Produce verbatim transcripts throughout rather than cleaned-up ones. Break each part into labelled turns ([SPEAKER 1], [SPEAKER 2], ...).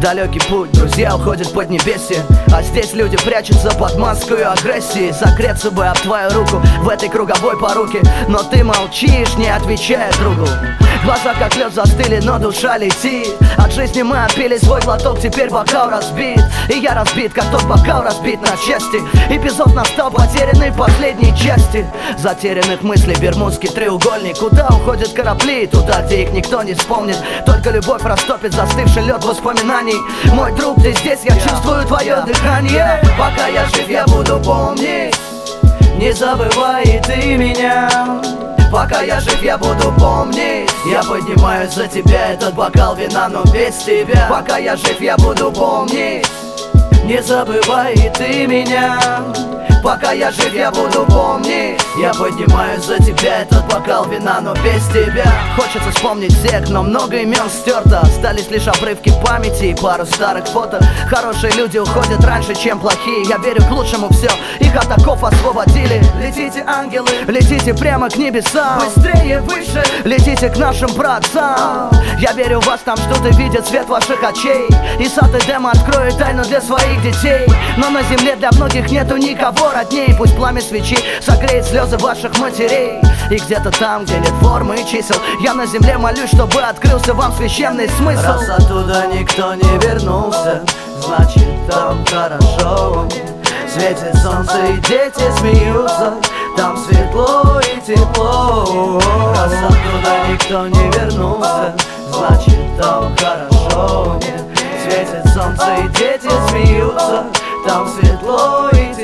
[SPEAKER 1] далекий путь, друзья уходят под небесие, а здесь люди прячутся под маской агрессии. Согреться бы об твою руку в этой круговой поруке, но ты молчишь, не отвечая другу. Глаза как лед застыли, но душа летит. От жизни мы отпили свой глоток, теперь бокал разбит. И я разбит, как тот бокал разбит на части. Эпизод настал, потерянный в последней части. Затерянных мыслей бермудский треугольник. Куда уходят корабли? Туда, где их никто не вспомнит. Только любовь растопит застывший лед воспоминаний. Мой друг, ты здесь, я чувствую твое дыхание. Пока я жив, я буду помнить. Не забывай и ты меня. Пока я жив, я буду помнить. Я поднимаюсь за тебя, этот бокал вина, но без тебя. Пока я жив, я буду помнить. Не забывай и ты меня. Пока я жив, я буду помнить. Я поднимаюсь за тебя, этот бокал вина, но без тебя. Хочется вспомнить всех, но много имен стерто. Остались лишь обрывки памяти и пару старых фото. Хорошие люди уходят раньше, чем плохие. Я верю к лучшему все, их от оков освободили. Летите, ангелы, летите прямо к небесам. Быстрее, выше, летите к нашим праотцам. Я верю в вас, там ждут и видят свет ваших очей. И сад Эдема откроет тайну для своих детей. Но на земле для многих нету никого родней. Пусть пламя свечи согреет слезы ваших матерей. И где-то там, где нет формы и чисел, я на земле молюсь, чтобы открылся вам священный смысл. Раз оттуда никто не вернулся, значит там хорошо. Светит солнце и дети смеются, там светло и тепло. Раз оттуда никто не вернулся, значит там хорошо. Светит солнце и дети смеются, там светло и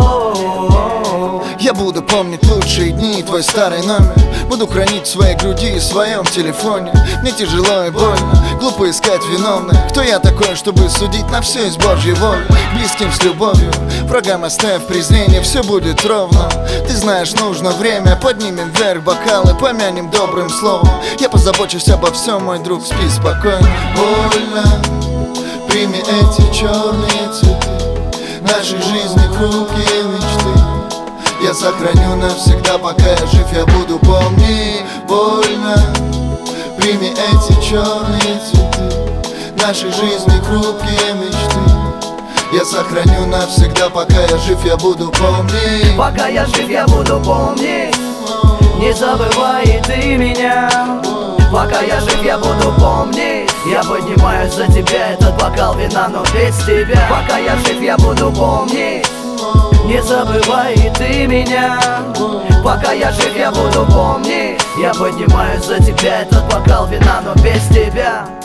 [SPEAKER 1] тепло.
[SPEAKER 2] Я буду помнить лучшие дни и твой старый номер. Буду хранить в своей груди и в своем телефоне. Мне тяжело и больно, глупо искать виновных. Кто я такой, чтобы судить на все из Божьей воли? Близким с любовью, врагам оставив презрение, все будет ровно. Ты знаешь, нужно время, поднимем вверх бокалы, помянем добрым словом. Я позабочусь обо всем, мой друг, спи спокойно. Больно, прими эти черные цветы, нашей жизни хрупкие мечты. Я сохраню навсегда, пока я жив, я буду помнить. Больно, прими эти черные цветы, нашей жизни хрупкие мечты. Я сохраню навсегда, пока я жив, я буду помнить.
[SPEAKER 1] Пока я жив, я буду помнить. Не забывай и ты меня. Пока я жив, я буду помнить. Я поднимаюсь за тебя, этот бокал вина, но без тебя. Пока я жив, я буду помнить. Не забывай и ты меня. Пока я жив, я буду помнить. Я поднимаюсь за тебя, этот бокал вина, но без тебя.